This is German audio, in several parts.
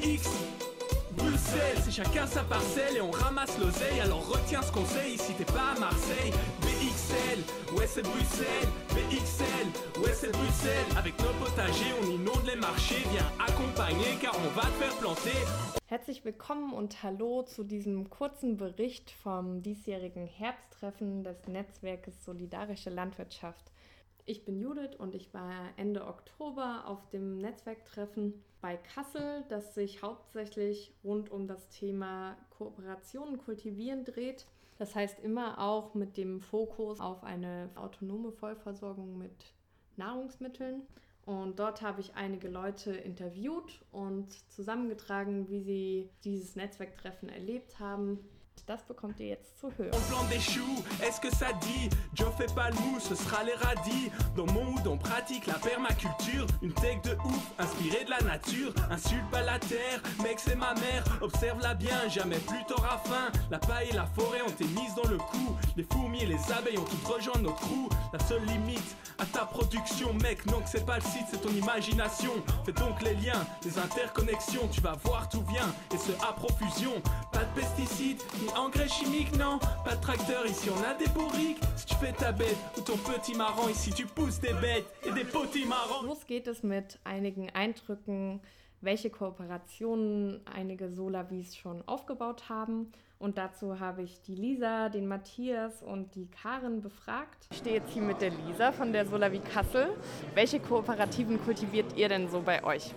BX, Bruxelles, c'est chacun sa parcelle et on ramasse l'oseille. Alors retiens ce conseil si t'es pas à Marseille. BXL, ouais c'est Bruxelles. BXL, ouais c'est Bruxelles. Avec nos potagers, on inonde les marchés. Viens accompagner car on va te faire planter. Herzlich willkommen und hallo zu diesem kurzen Bericht vom diesjährigen Herbsttreffen des Netzwerkes Solidarische Landwirtschaft. Ich bin Judith und ich war Ende Oktober auf dem Netzwerktreffen bei Kassel, das sich hauptsächlich rund um das Thema Kooperationen kultivieren dreht. Das heißt immer auch mit dem Fokus auf eine autonome Vollversorgung mit Nahrungsmitteln. Und dort habe ich einige Leute interviewt und zusammengetragen, wie sie dieses Netzwerktreffen erlebt haben. Das bekommt ihr jetzt zu hören. On plante des choux, est-ce que ça dit? Joe fait pas le mou, ce sera les radis. Dans mon hood on pratique la permaculture. Une tech de ouf, inspirée de la nature. Insulte pas la terre, mec c'est ma mère. Observe-la bien, jamais plus t'auras faim. La paille et la forêt ont été mises dans le coup. Les fourmis et les abeilles ont toutes rejoint notre crew. La seule limite à ta production, mec, non que c'est pas le site, c'est ton imagination. Fais donc les liens, les interconnexions. Tu vas voir tout vient, et ce à profusion. Pas de pesticides, ni engrais chimiques, non. Pas de tracteur, ici on a des bourriques. Si tu fais ta bête ou ton petit marron, ici tu pousses des bêtes et des petits marrons. Los geht es mit einigen Eindrücken, welche Kooperationen einige Solavis schon aufgebaut haben. Und dazu habe ich die Lisa, den Matthias und die Karin befragt. Ich stehe jetzt hier mit der Lisa von der Solavi Kassel. Welche Kooperativen kultiviert ihr denn so bei euch?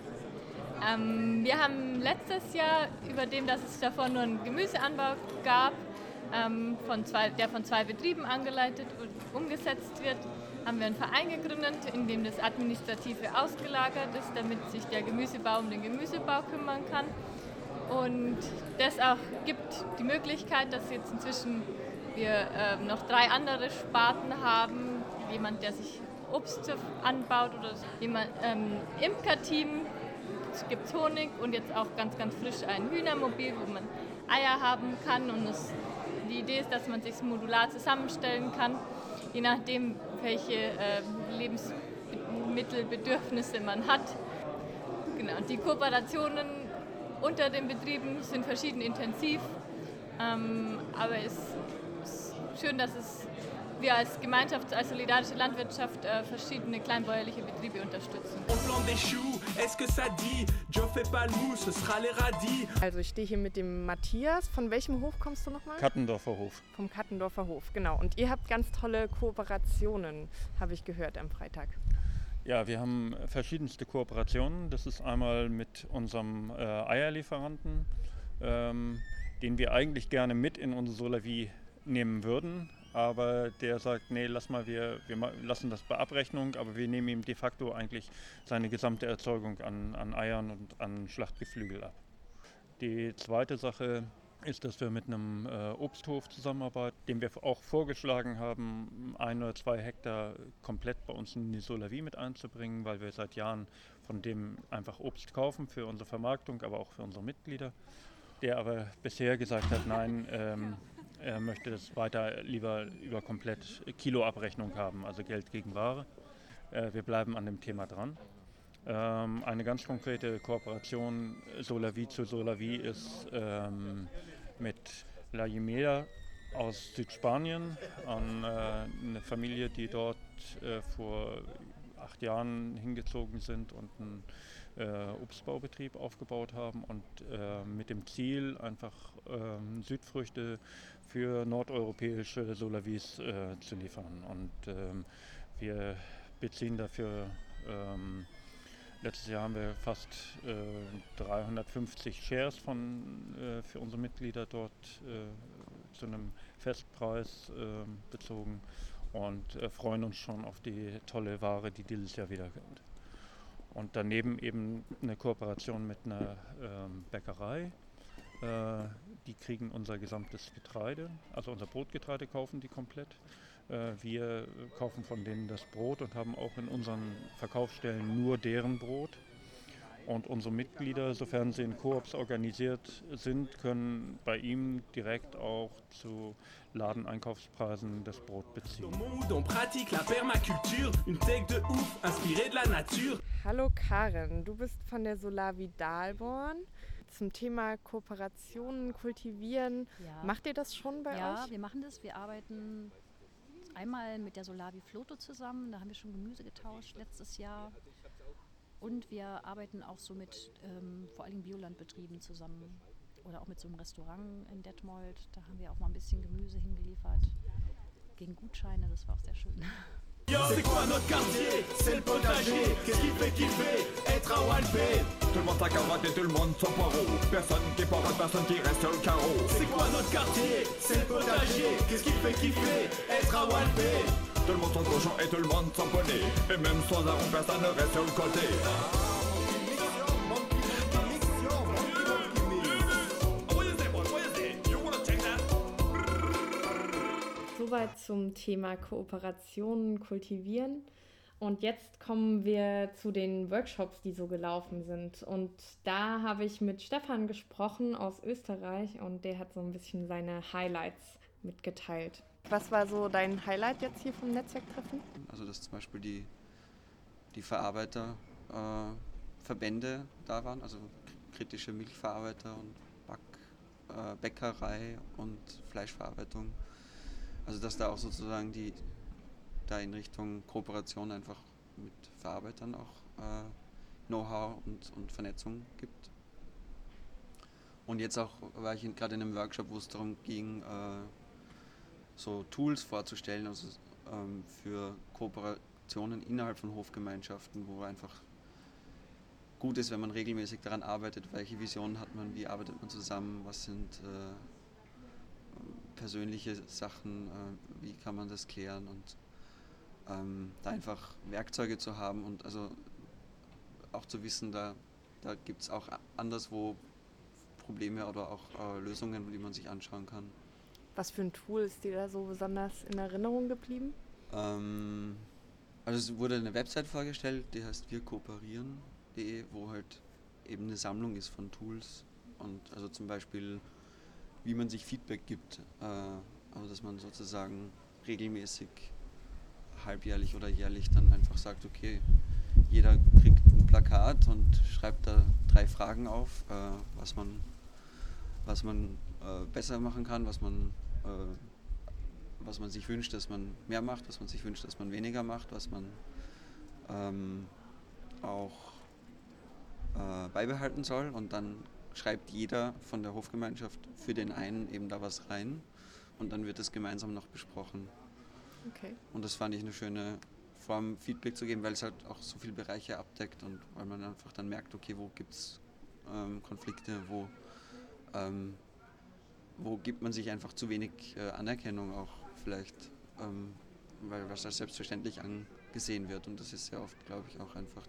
Wir haben letztes Jahr, über dem, dass es davor nur einen Gemüseanbau gab, der von zwei Betrieben angeleitet und umgesetzt wird, haben wir einen Verein gegründet, in dem das Administrative ausgelagert ist, damit sich der Gemüsebau um den Gemüsebau kümmern kann. Und das auch gibt die Möglichkeit, dass jetzt inzwischen wir noch 3 andere Sparten haben. Jemand, der sich Obst anbaut oder jemand Imkerteam. Es gibt Honig und jetzt auch ganz, ganz frisch ein Hühnermobil, wo man Eier haben kann. Und die Idee ist, dass man sich modular zusammenstellen kann, je nachdem, welche Lebensmittelbedürfnisse man hat. Genau. Und die Kooperationen unter den Betrieben sind verschieden intensiv, aber es ist schön, dass wir als Gemeinschaft, als solidarische Landwirtschaft verschiedene kleinbäuerliche Betriebe unterstützen. On plante des choux, est-ce que ça dit? Joe fait pas le mou, ce sera les radis. Also ich stehe hier mit dem Matthias. Von welchem Hof kommst du nochmal? Kattendorfer Hof. Vom Kattendorfer Hof, genau. Und ihr habt ganz tolle Kooperationen, habe ich gehört am Freitag. Ja, wir haben verschiedenste Kooperationen. Das ist einmal mit unserem Eierlieferanten, den wir eigentlich gerne mit in unsere Solavi nehmen würden. Aber der sagt, nee, lass mal, wir lassen das bei Abrechnung, aber wir nehmen ihm de facto eigentlich seine gesamte Erzeugung an Eiern und an Schlachtgeflügel ab. Die zweite Sache ist, dass wir mit einem Obsthof zusammenarbeiten, dem wir auch vorgeschlagen haben, 1 oder 2 Hektar komplett bei uns in die Solavi mit einzubringen, weil wir seit Jahren von dem einfach Obst kaufen für unsere Vermarktung, aber auch für unsere Mitglieder. Der aber bisher gesagt hat, nein, er möchte das lieber über komplett Kiloabrechnung haben, also Geld gegen Ware. Wir bleiben an dem Thema dran. Eine ganz konkrete Kooperation Solavi zu Solavi ist mit La Yimeda aus Südspanien, eine Familie, die dort vor 8 Jahren hingezogen sind und einen Obstbaubetrieb aufgebaut haben und mit dem Ziel, einfach Südfrüchte für nordeuropäische Solavis zu liefern. Und wir beziehen dafür, letztes Jahr haben wir fast 350 Shares für unsere Mitglieder dort zu einem Festpreis bezogen und freuen uns schon auf die tolle Ware, die dieses Jahr wiederkommt. Und daneben eben eine Kooperation mit einer Bäckerei. Die kriegen unser gesamtes Getreide, also unser Brotgetreide kaufen die komplett. Wir kaufen von denen das Brot und haben auch in unseren Verkaufsstellen nur deren Brot. Und unsere Mitglieder, sofern sie in Koops organisiert sind, können bei ihm direkt auch zu Ladeneinkaufspreisen das Brot beziehen. Hallo Karin, du bist von der Solavi Dahlborn. zum Thema Kooperationen kultivieren. Ja. Macht ihr das schon bei euch? Ja, wir machen das. Wir arbeiten einmal mit der Solavi Floto zusammen. Da haben wir schon Gemüse getauscht letztes Jahr. Und wir arbeiten auch so mit vor allem Biolandbetrieben zusammen. Oder auch mit so einem Restaurant in Detmold. Da haben wir auch mal ein bisschen Gemüse hingeliefert. Gegen Gutscheine, das war auch sehr schön. Yo, c'est quoi notre quartier? C'est le potager. Qu'est-ce qui fait kiffer? Être à Walpé. Tout le monde s'accavate et tout le monde s'en paro. Personne qui parle, personne qui reste au carreau. C'est quoi notre quartier? C'est le potager. Qu'est-ce qui fait kiffer? Être à Walpé. Tout le monde s'en cochon et tout le monde s'en poney. Et même sans arôme, personne ne reste au côté. Soweit zum Thema Kooperationen kultivieren. Und jetzt kommen wir zu den Workshops, die so gelaufen sind. Und da habe ich mit Stefan gesprochen aus Österreich und der hat so ein bisschen seine Highlights mitgeteilt. Was war so dein Highlight jetzt hier vom Netzwerktreffen? Also dass zum Beispiel die Verarbeiterverbände da waren, also kritische Milchverarbeiter und Bäckerei und Fleischverarbeitung. Also dass da auch sozusagen da in Richtung Kooperation einfach mit Verarbeitern auch Know-how und Vernetzung gibt. Und jetzt auch war ich gerade in einem Workshop, wo es darum ging, so Tools vorzustellen, also für Kooperationen innerhalb von Hofgemeinschaften, wo einfach gut ist, wenn man regelmäßig daran arbeitet, welche Visionen hat man, wie arbeitet man zusammen, was sind persönliche Sachen, wie kann man das klären und da einfach Werkzeuge zu haben und also auch zu wissen, da gibt es auch anderswo Probleme oder auch Lösungen, die man sich anschauen kann. Was für ein Tool ist dir da so besonders in Erinnerung geblieben? Also es wurde eine Website vorgestellt, die heißt wirkooperieren.de, wo halt eben eine Sammlung ist von Tools und also zum Beispiel wie man sich Feedback gibt, also dass man sozusagen regelmäßig, halbjährlich oder jährlich dann einfach sagt, okay, jeder kriegt ein Plakat und schreibt da 3 Fragen auf, was man besser machen kann, was man sich wünscht, dass man mehr macht, was man sich wünscht, dass man weniger macht, was man auch beibehalten soll und dann schreibt jeder von der Hofgemeinschaft für den einen eben da was rein und dann wird das gemeinsam noch besprochen. Okay. Und das fand ich eine schöne Form, Feedback zu geben, weil es halt auch so viele Bereiche abdeckt und weil man einfach dann merkt, okay, wo gibt es Konflikte, wo gibt man sich einfach zu wenig Anerkennung auch vielleicht, weil was als selbstverständlich angesehen wird und das ist sehr oft, glaube ich, auch einfach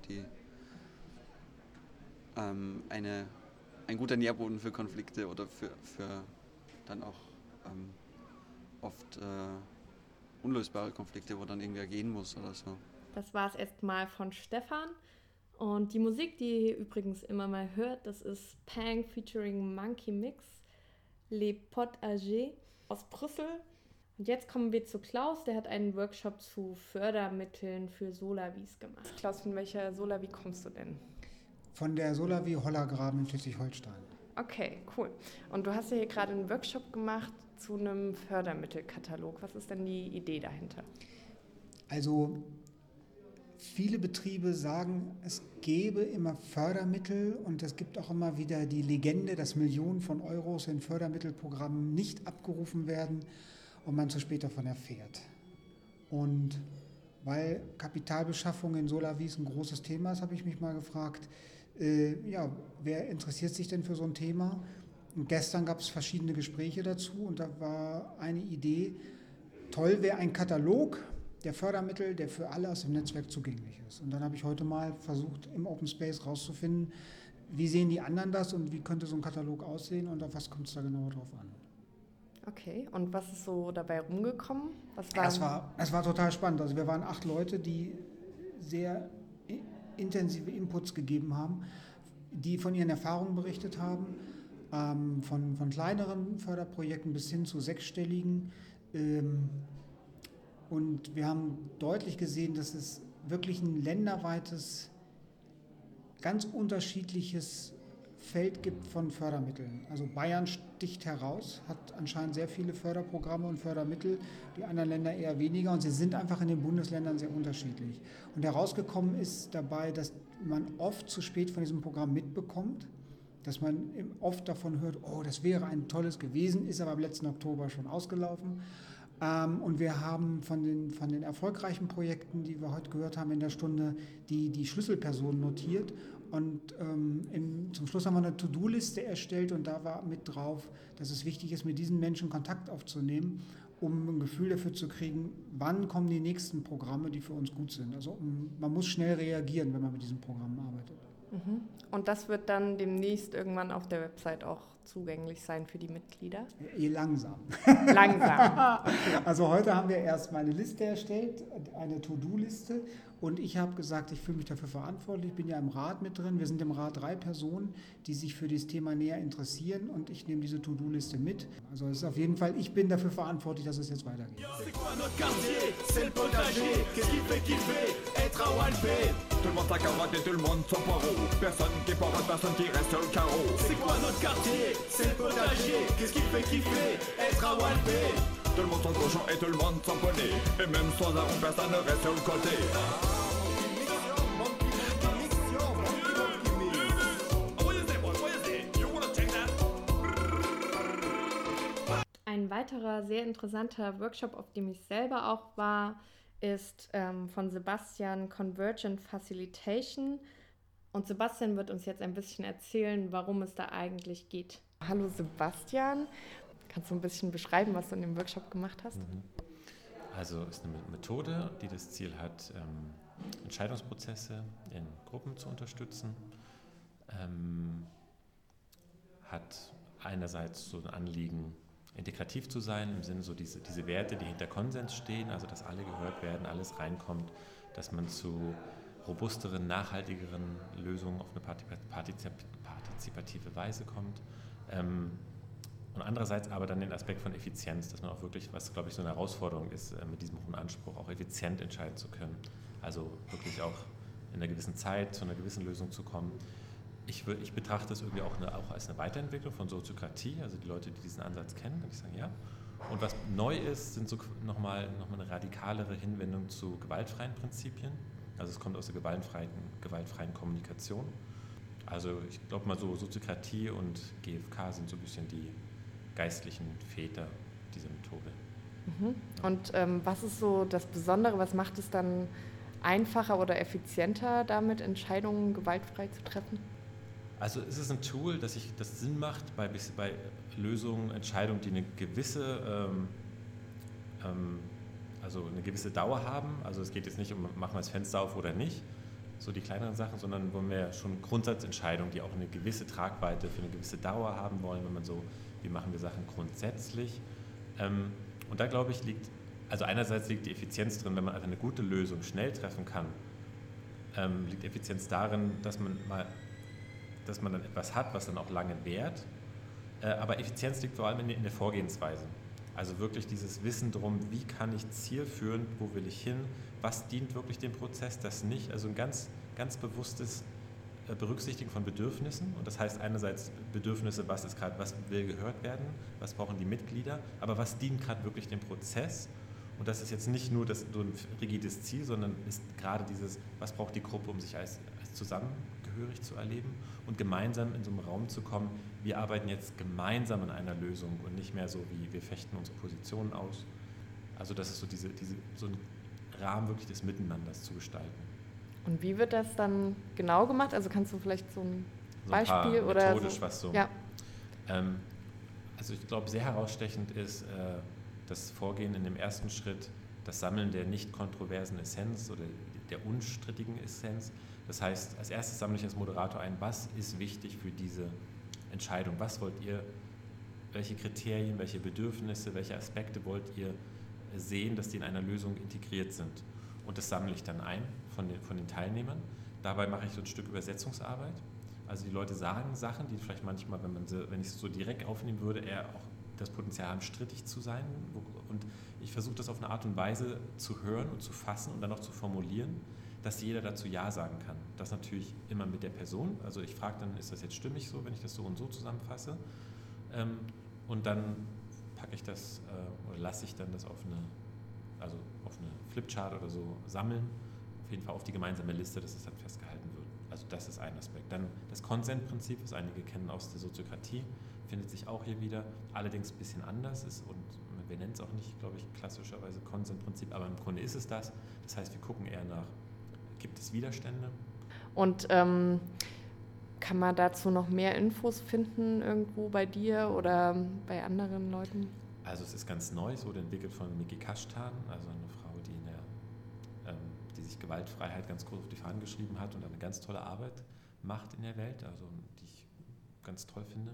ein guter Nährboden für Konflikte oder für dann auch oft unlösbare Konflikte, wo dann irgendwer gehen muss oder so. Das war es erstmal von Stefan. Und die Musik, die ihr übrigens immer mal hört, das ist Pang featuring Monkey Mix, Les Potagers aus Brüssel. Und jetzt kommen wir zu Klaus, der hat einen Workshop zu Fördermitteln für Solavis gemacht. Klaus, von welcher Solavi kommst du denn? Von der Solavi Hollergraben in Schleswig-Holstein. Okay, cool. Und du hast ja hier gerade einen Workshop gemacht zu einem Fördermittelkatalog. Was ist denn die Idee dahinter? Also viele Betriebe sagen, es gäbe immer Fördermittel und es gibt auch immer wieder die Legende, dass Millionen von Euros in Fördermittelprogrammen nicht abgerufen werden und man zu spät davon erfährt. Und weil Kapitalbeschaffung in Solavis ein großes Thema ist, habe ich mich mal gefragt, wer interessiert sich denn für so ein Thema? Und gestern gab es verschiedene Gespräche dazu und da war eine Idee, toll wäre ein Katalog der Fördermittel, der für alle aus dem Netzwerk zugänglich ist. Und dann habe ich heute mal versucht, im Open Space rauszufinden, wie sehen die anderen das und wie könnte so ein Katalog aussehen und auf was kommt es da genau drauf an. Okay, und was ist so dabei rumgekommen? Es war total spannend. Also wir waren 8 Leute, die sehr intensive Inputs gegeben haben, die von ihren Erfahrungen berichtet haben, von kleineren Förderprojekten bis hin zu 6-stelligen. Und wir haben deutlich gesehen, dass es wirklich ein länderweites, ganz unterschiedliches Feld gibt von Fördermitteln. Also Bayern sticht heraus, hat anscheinend sehr viele Förderprogramme und Fördermittel, die anderen Länder eher weniger und sie sind einfach in den Bundesländern sehr unterschiedlich. Und herausgekommen ist dabei, dass man oft zu spät von diesem Programm mitbekommt, dass man oft davon hört, oh, das wäre ein tolles gewesen, ist aber am letzten Oktober schon ausgelaufen. Und wir haben von den erfolgreichen Projekten, die wir heute gehört haben in der Stunde, die Schlüsselpersonen notiert. Und zum Schluss haben wir eine To-Do-Liste erstellt und da war mit drauf, dass es wichtig ist, mit diesen Menschen Kontakt aufzunehmen, um ein Gefühl dafür zu kriegen, wann kommen die nächsten Programme, die für uns gut sind. Also man muss schnell reagieren, wenn man mit diesen Programmen arbeitet. Und das wird dann demnächst irgendwann auf der Website auch zugänglich sein für die Mitglieder? Langsam. Langsam. Also heute haben wir erst mal eine Liste erstellt, eine To-Do-Liste. Und ich habe gesagt, ich fühle mich dafür verantwortlich. Ich bin ja im Rat mit drin. Wir sind im Rat 3 Personen, die sich für dieses Thema näher interessieren. Und ich nehme diese To-Do-Liste mit. Also es ist auf jeden Fall, ich bin dafür verantwortlich, dass es jetzt weitergeht. Tout le monde sa carotte et tout le monde son poireau. Personne qui est pauvre, personne qui reste au carreau. C'est quoi notre quartier? C'est le potager. Qu'est-ce qui fait kiffer? Être à Walpé. Tout le monde son cochon et tout le monde son poney. Et même sans arôme, personne ne reste au côté. Ein weiterer sehr interessanter Workshop, auf dem ich selber auch war, ist von Sebastian Convergent Facilitation. Und Sebastian wird uns jetzt ein bisschen erzählen, warum es da eigentlich geht. Hallo Sebastian, kannst du ein bisschen beschreiben, was du in dem Workshop gemacht hast? Also es ist eine Methode, die das Ziel hat, Entscheidungsprozesse in Gruppen zu unterstützen. Hat einerseits so ein Anliegen, integrativ zu sein, im Sinne so diese Werte, die hinter Konsens stehen, also dass alle gehört werden, alles reinkommt, dass man zu robusteren, nachhaltigeren Lösungen auf eine partizipative Weise kommt. Und andererseits aber dann den Aspekt von Effizienz, dass man auch wirklich, was glaube ich so eine Herausforderung ist, mit diesem hohen Anspruch auch effizient entscheiden zu können. Also wirklich auch in einer gewissen Zeit zu einer gewissen Lösung zu kommen. Ich betrachte das irgendwie auch als eine Weiterentwicklung von Soziokratie, also die Leute, die diesen Ansatz kennen, die sagen ja. Und was neu ist, sind so nochmal eine radikalere Hinwendung zu gewaltfreien Prinzipien. Also es kommt aus der gewaltfreien Kommunikation. Also ich glaube mal so, Soziokratie und GfK sind so ein bisschen die geistlichen Väter dieser Methode. Und was ist so das Besondere, was macht es dann einfacher oder effizienter, damit Entscheidungen gewaltfrei zu treffen? Also es ist ein Tool, das Sinn macht bei Lösungen, Entscheidungen, die eine gewisse Dauer haben. Also es geht jetzt nicht um, machen wir das Fenster auf oder nicht, so die kleineren Sachen, sondern wollen wir schon Grundsatzentscheidungen, die auch eine gewisse Tragweite für eine gewisse Dauer haben wollen, wenn man so, wie machen wir Sachen grundsätzlich. Und da glaube ich also einerseits liegt die Effizienz drin, wenn man einfach eine gute Lösung schnell treffen kann, liegt Effizienz darin, dass man dann etwas hat, was dann auch lange währt. Aber Effizienz liegt vor allem in der Vorgehensweise. Also wirklich dieses Wissen drum, wie kann ich zielführend, wo will ich hin, was dient wirklich dem Prozess, das nicht. Also ein ganz, ganz bewusstes Berücksichtigen von Bedürfnissen. Und das heißt einerseits Bedürfnisse, was will gehört werden, was brauchen die Mitglieder, aber was dient gerade wirklich dem Prozess. Und das ist jetzt nicht nur so ein rigides Ziel, sondern ist gerade dieses, was braucht die Gruppe, um sich als zusammengehörig zu erleben und gemeinsam in so einem Raum zu kommen, wir arbeiten jetzt gemeinsam an einer Lösung und nicht mehr so wie wir fechten unsere Positionen aus. Also das ist so so ein Rahmen wirklich des Miteinanders zu gestalten. Und wie wird das dann genau gemacht? Also kannst du vielleicht so ein Beispiel oder methodisch so? Was so. Ja. Also ich glaube, sehr herausstechend ist das Vorgehen in dem ersten Schritt, das Sammeln der nicht kontroversen Essenz oder der unstrittigen Essenz. Das heißt, als erstes sammle ich als Moderator ein, was ist wichtig für diese Entscheidung? Was wollt ihr, welche Kriterien, welche Bedürfnisse, welche Aspekte wollt ihr sehen, dass die in einer Lösung integriert sind? Und das sammle ich dann ein von den Teilnehmern. Dabei mache ich so ein Stück Übersetzungsarbeit. Also die Leute sagen Sachen, die vielleicht manchmal, wenn ich es so direkt aufnehmen würde, eher auch das Potenzial haben, strittig zu sein. Und ich versuche das auf eine Art und Weise zu hören und zu fassen und dann auch zu formulieren, dass jeder dazu Ja sagen kann. Das natürlich immer mit der Person. Also ich frage dann, ist das jetzt stimmig so, wenn ich das so und so zusammenfasse? Und dann packe ich das oder lasse ich dann das auf eine Flipchart oder so sammeln. Auf jeden Fall auf die gemeinsame Liste, dass es dann festgehalten wird. Also das ist ein Aspekt. Dann das Consent-Prinzip, was einige kennen aus der Soziokratie, findet sich auch hier wieder, allerdings ein bisschen anders ist und wir nennen es auch nicht, glaube ich, klassischerweise Consent-Prinzip, aber im Grunde ist es das. Das heißt, wir gucken eher nach, gibt es Widerstände? Und kann man dazu noch mehr Infos finden irgendwo bei dir oder bei anderen Leuten? Also es ist ganz neu, es wurde entwickelt von Miki Kashtan, also eine Frau, die sich Gewaltfreiheit ganz groß auf die Fahnen geschrieben hat und eine ganz tolle Arbeit macht in der Welt, also die ich ganz toll finde.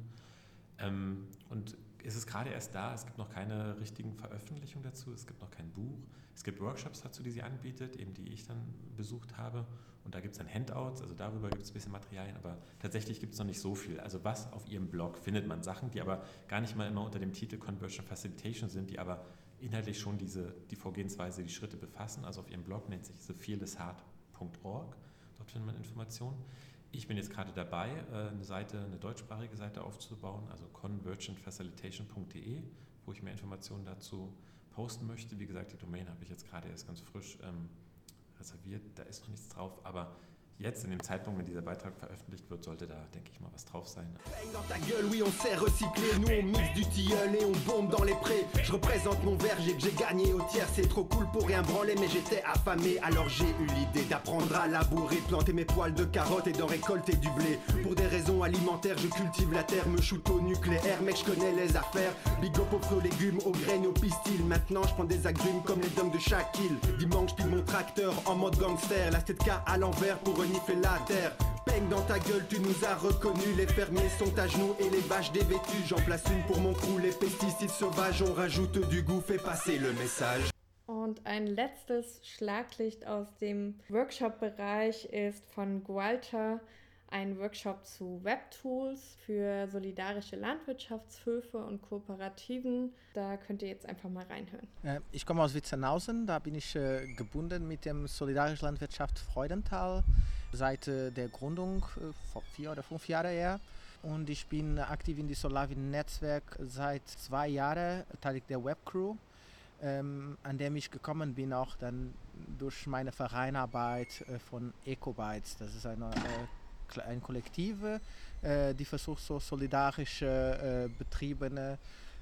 Und es ist gerade erst da, es gibt noch keine richtigen Veröffentlichungen dazu, es gibt noch kein Buch. Es gibt Workshops dazu, die sie anbietet, eben die ich dann besucht habe. Und da gibt es dann Handouts, also darüber gibt es ein bisschen Materialien, aber tatsächlich gibt es noch nicht so viel. Also was auf ihrem Blog findet man Sachen, die aber gar nicht mal immer unter dem Titel Conversion Facilitation sind, die aber inhaltlich schon die Vorgehensweise, die Schritte befassen. Also auf ihrem Blog nennt sich thefearlessheart.org, dort findet man Informationen. Ich bin jetzt gerade dabei, eine deutschsprachige Seite aufzubauen, also convergentfacilitation.de, wo ich mehr Informationen dazu posten möchte. Wie gesagt, die Domain habe ich jetzt gerade erst ganz frisch reserviert, da ist noch nichts drauf, aber jetzt, in dem Zeitpunkt, wenn dieser Beitrag veröffentlicht wird, sollte da, denke ich mal, was drauf sein. Bang dans ta gueule, oui, on sait recycler. Nous, on mixe du tilleul et on bombe dans les prés. Je représente mon verger que j'ai gagné au tiers. C'est trop cool pour rien branler, mais j'étais affamé. Alors j'ai eu l'idée d'apprendre à labourer, de planter mes poils de carottes et d'en récolter du blé. Pour des raisons alimentaires, je cultive la terre, me shoot au nucléaire. Mec, je connais les affaires. Big up aux fruits, aux légumes, aux graines, aux pistils. Maintenant, je prends des agrumes comme les dingues de chaque île. Dimanche, je pile mon tracteur en mode gangster. La 7K à l'envers pour renifler la terre. Peigne dans ta gueule, tu nous as reconnus. Les fermiers sont à genoux et les vaches dévêtues. J'en place une pour mon crew, les pesticides sauvages. On rajoute du goût, fait passer le message. Und ein letztes Schlaglicht aus dem Workshop-Bereich ist von Gualter ein Workshop zu Webtools für solidarische Landwirtschaftshöfe und Kooperativen. Da könnt ihr jetzt einfach mal reinhören. Ich komme aus Witzenhausen, da bin ich gebunden mit dem Solidarische Landwirtschaft Freudenthal seit der Gründung vor 4 oder 5 Jahren her. Und ich bin aktiv in die Solavi-Netzwerk seit 2 Jahren, Teil der Webcrew, an dem ich gekommen bin, auch dann durch meine Vereinarbeit von Ecobytes. Das ist ein Kollektiv, die versucht, so solidarische betriebene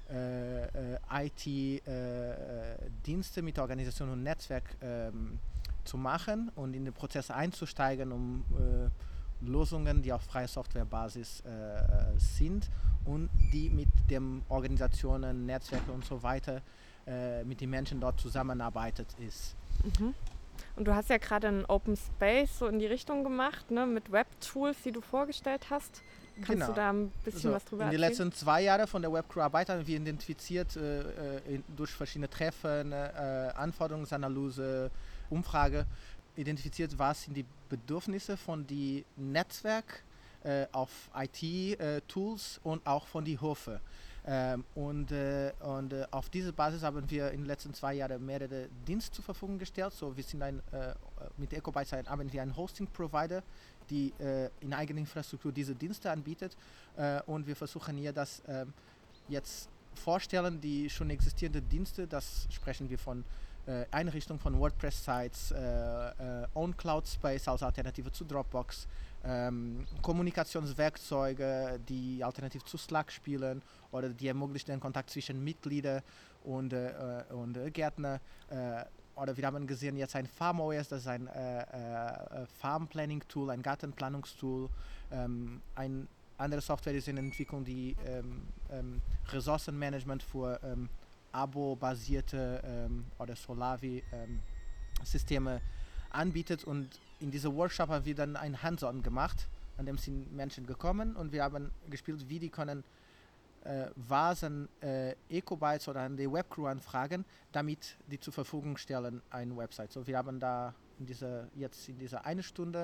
IT-Dienste mit Organisation und Netzwerk zu machen und in den Prozess einzusteigen, um Lösungen, die auf freier Softwarebasis sind und die mit den Organisationen, Netzwerken und so weiter mit den Menschen dort zusammenarbeitet ist. Mhm. Und du hast ja gerade einen Open Space so in die Richtung gemacht, ne, mit Web-Tools, die du vorgestellt hast. Kannst du da ein bisschen was drüber erzählen? In den letzten 2 Jahren von der Webcrew-Arbeit haben wir identifiziert durch verschiedene Treffen, Anforderungsanalyse, Umfrage, identifiziert, was sind die Bedürfnisse von den Netzwerk auf IT-Tools und auch von den Höfen. Und auf diese Basis haben wir in den letzten 2 Jahren mehrere Dienste zur Verfügung gestellt. So, wir sind mit Ecobytes haben wir einen Hosting-Provider, die in eigener Infrastruktur diese Dienste anbietet. Und wir versuchen hier das jetzt vorstellen, die schon existierenden Dienste, das sprechen wir von Einrichtung von WordPress-Sites, On-Cloud-Space als Alternative zu Dropbox, Kommunikationswerkzeuge, die alternativ zu Slack spielen oder die ermöglichen den Kontakt zwischen Mitgliedern und Gärtner. Oder wir haben gesehen jetzt ein FarmOS, das ist ein Farm-Planning-Tool, ein Gartenplanungstool. Eine andere Software ist in Entwicklung, die Ressourcenmanagement für Abo-basierte oder Solavi-Systeme anbietet. Und in diesem Workshop haben wir dann ein Hands-on gemacht, an dem sind Menschen gekommen und wir haben gespielt, wie die können Vasen Ecobytes oder an die Webcrew anfragen, damit die zur Verfügung stellen eine Website. So, wir haben da in dieser 1 Stunde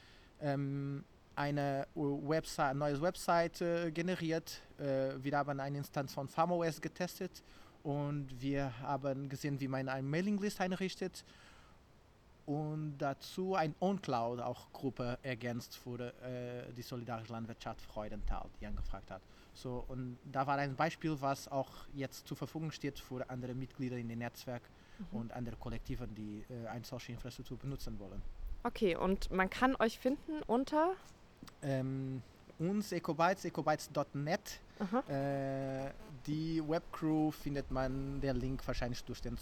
eine neue Website generiert. Wir haben eine Instanz von FarmOS getestet und wir haben gesehen, wie man eine Mailinglist einrichtet. und dazu ein OnCloud auch Gruppe ergänzt für die solidarische Landwirtschaft Freudenthal, die angefragt hat. So, und da war ein Beispiel, was auch jetzt zur Verfügung steht für andere Mitglieder in dem Netzwerk und andere Kollektiven, die eine solche Infrastruktur benutzen wollen. Okay, und man kann euch finden unter? Uns ecobytes.net. Die Webcrew findet man, der Link wahrscheinlich durch den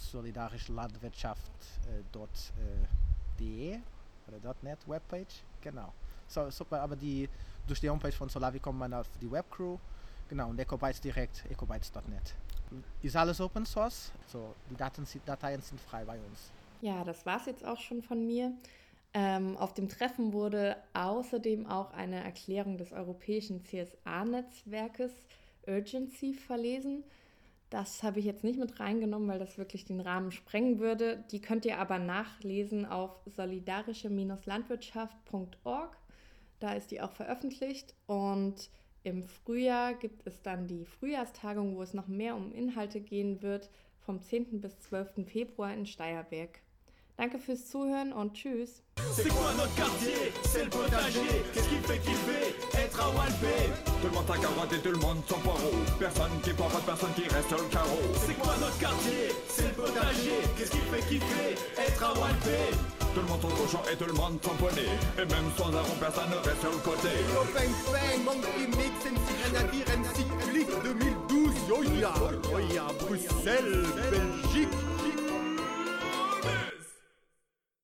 solidarische-landwirtschaft.de oder .net Webpage. Genau. So, super, aber durch die Homepage von Solavi kommt man auf die Webcrew. Genau, und Ecobytes direkt, ecobytes.net. Ist alles Open Source, so die Dateien sind frei bei uns. Ja, das war's jetzt auch schon von mir. Auf dem Treffen wurde außerdem auch eine Erklärung des europäischen CSA-Netzwerkes Urgency verlesen. Das habe ich jetzt nicht mit reingenommen, weil das wirklich den Rahmen sprengen würde. Die könnt ihr aber nachlesen auf solidarische-landwirtschaft.org. Da ist die auch veröffentlicht und im Frühjahr gibt es dann die Frühjahrstagung, wo es noch mehr um Inhalte gehen wird, vom 10. bis 12. Februar in Steierberg. Danke fürs Zuhören und tschüss. C'est quoi notre quartier? C'est le potager. Qu'est-ce qui fait kiffer? Être à Walpé. Tout le monde sa carotte et tout le monde son poireau. Personne qui prend pas de personne qui reste sur le carreau. C'est quoi notre quartier? C'est le potager. Qu'est-ce qui fait kiffer? Être à Walpé. Tout le monde son cochon et tout le monde son poney. Et même sans arôme, personne ne reste sur le côté. Yo bang bang, monkey mix, MC Grenadier, MC Click 2012. Yo ya, Bruxelles, Belgique.